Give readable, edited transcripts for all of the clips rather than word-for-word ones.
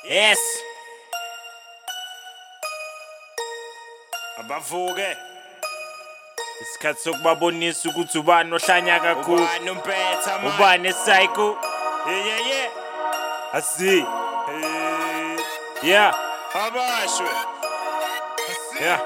Yes. Abavuke. Isikhathi sokubabonisa ukuthi ubani ohlanya kakhulu. Ubani umpetha manje. Ubani psycho. Yeah. Asi. Yeah. Abashwe. Yeah.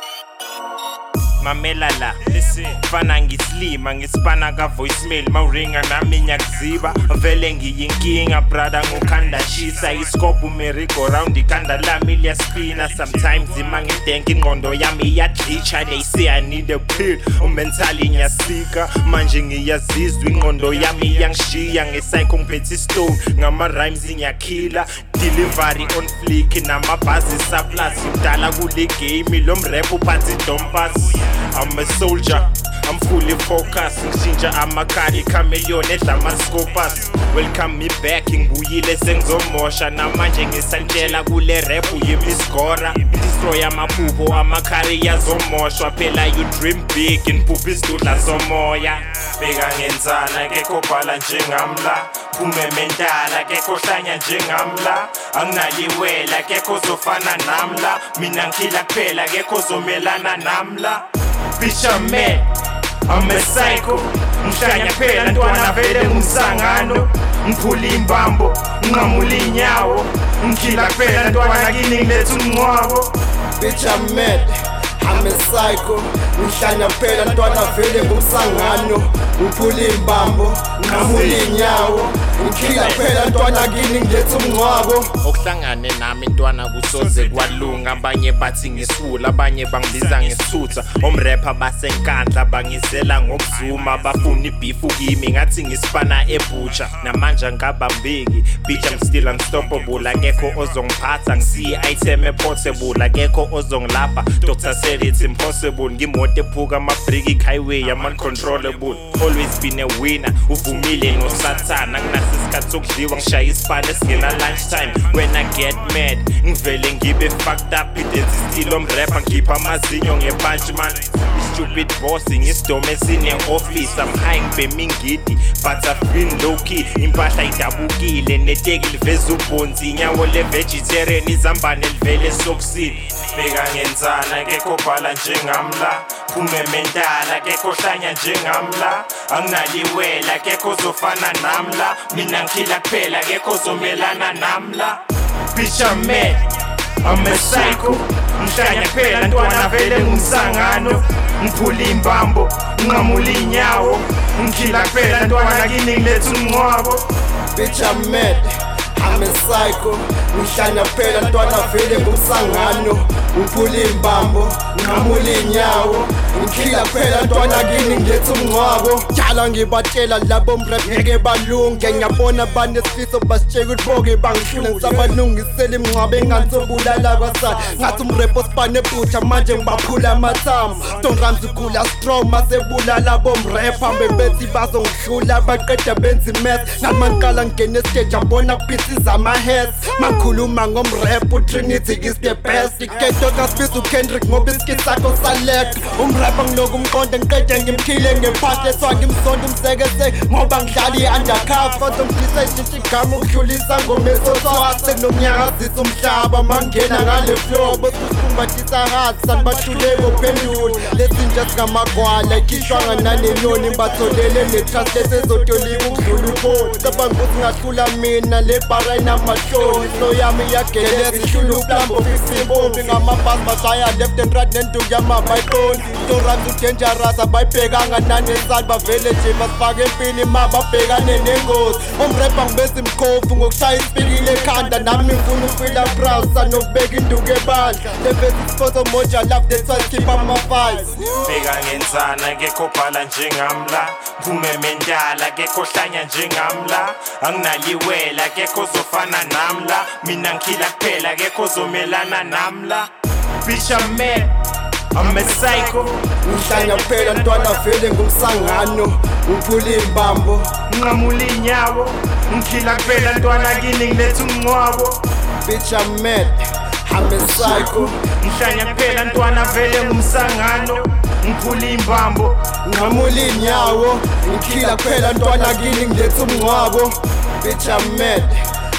Mamela la, fana ngislima ngisipana ka voicemail mawuringa nami ngiyakuziba vele ngiyinkinga brother ngokhanda shisa iskopu merry-go round ikhanda lami liyaspina sometimes ima ngidenka ingqondo yami iyadlicha they say I need a pill mentally ngiyasika manje ngiyazizwa ingqondo yami iyangishiya ngesayikho ngiphethe istone ngama rhymes ngiyakhila delivery on flick namabhasi surplus udala kule game lo mrap uphathi dompas I'm a soldier, I'm fully focused. Ngishintsha amakhali chameleon edla ama-scopus. Welcome me back, ngibuyile sengizomosha namanje ngisantshela kule rap uyimisgora. Destroy amaphupho, amakhari yazomoshwa. Phela you dream big, inphupho isidudla somoya. Bheka ngenzana, kekho bhala njengamla. Phume mentala, kekho hlanya njengamla. Anginaliwela, kekho zofana namla. Mina ngikhila kuphela, kekho zomelana namla. Bitch, I'm mad, I'm a psycho. Ngihlanya phela ntwana vele ngumsangano. Ngiphula imbambo, nginqamula inyawo. Ngikhila phela ntwana kini ngiletha umncwabo. Bitch, I'm mad, I'm a psycho. Ngihlanya phela ntwana vele ngumsangano. Ngiphula imbambo, nginqamula inyawo. Ngikhila phela ntwana kini ngiletha umncwabo. Okuhlangane nami ntwana kusoze kwalunga. Abanye bathi ngisula, abanye bangibiza ngesithutha. Omrapper basenkandla bangizela ngokuzuma. Bafuna ibifu kimi ngathi ngisipana ebucha. Namanje ngabambeki, bitch I'm still unstoppable. Akekho ozongiphatha ngisiye item eportable. Akekho ozongilapha, doctor said it's impossible. Ngimoto ephuka ama-brick highway, I'm uncontrollable. Always been a winner, uvumile nosathana. Isikhathi sokudliwa ngishaya isipane singena lunchtime. When I get mad ngivele ngibe fucked up. Identity lomrapper ngikhipha amazinyo ngepunch man. Stupid bossing isidome sine-office. I'm high ngibhema ingidi but I feel low-key. Impahla idabukile neteki liveza ubhonzi. Inyawo le-vegetarian izambane livele sokisini. Bheka ngenzana kekho bhala njengamla. Phume mentala kekho hlanya njengamla. Anginaliwela kekho zofana namla. Mina ngikhila kuphela kekho zomelana namla. Bitch I'm mad, I'm a psycho. Ngihlanya kuphela ntwana vele ngumsangano. Ngiphula imbambo, nginqamula inyawo. Ngikhila kuphela ntwana kini ngiletha umncwabo. Bitch I'm mad, I'm a psycho. Ngihlanya phela ntwana vele ngumsangano. Ngiphula imbambo, nginqamula inyawo. Ngikhila phela ntwana kini ngiletha umncwabo. Jala ngibatshela labo mrap ngeke balunge. Ngiyabona banesifiso basitshela ukuthi boke bangihlule. Ngisabalungisela imncwabo engansobulala kwasana. Ngathi umrap osipane ebutsha manje ngibaphula amathambo. Tongrams ukhula strong masebulala bomrapper. Bebethi bazongihlula baqeda benza imess. Ngamaqala ngene stage abona pieces ama-heads. Mangikhuluma ngomrap uTrinity is the best. Iketo kasibisa uKendrick ngoba isikhi sakho salek. Umrapper ngiloku umqonde ngiqede ngimkhile ngempahla eswa ngimsonda umsekese ngoba ngidlala i-undercover. Kodwa ngifisa ishintsha igama ukudlulisa ngomesoswa. Sekunomnyakazisa umhlaba mangena ngale floor. Bosifumbathisa hard sanibahluleke uphendula. Lezinja singamagwala ikhishwanga nanenyoni. Batholele ne-translate ezotolika ukudlula upholi. Cabanga ukuthi ngahlula mina le bara inamahloni. Flow yami iyageleza ihlula uplambo 50 bombi. Ngamabhasi bashaya left and right nenduku yamabayiboni. Tongrams udangerous abayibhekanga nanesali. Bavele nje basifake empini ma babhekane nengozi. Omrapper ngibesa imkhofu ngokushaya isipikile ekhanda. Nami ngifuna ukufila proud sanokubeka induku ebandla. Levesi isphoto moja love that's why keep on my vibes. Bheka ngenzana kekho bhala njengamla. Phume mentala kekho hlanya njengamla. Anginaliwela kekho zofana namla. Mina ngikhila kuphela kekho zomelana namla. Bitch I'm mad, I'm a psycho. Ngihlanya phela ntwana vele ngumsangano. Ngiphula imbambo, nginqamula inyawo. Ngikhila kuphela ntwana kini ngiletha umncwabo. Bitch I'm mad, I'm a psycho. Ngihlanya kuphela ntwana vele ngumsangano. Ngiphula imbambo, nginqamula inyawo. Ngikhila kuphela ntwana kini ngiletha umncwabo. Bitch I'm mad,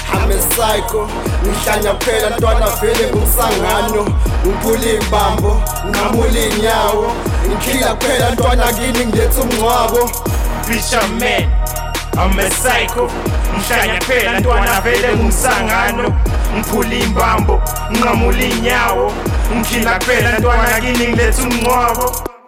I'm a psycho, ngihlanya phela ntwana vele ngumsangano. Ngiphula imbambo, ngamula inyawo. Ngikhila phela ntwana kini ngiletha umngcwabo. Bitch, I'm mad, I'm a psycho. Ngihlanya phela ntwana vele ngumsangano. Ngiphula imbambo, ngamula inyawo. Ngikhila phela ntwana kini ngiletha umngcwabo.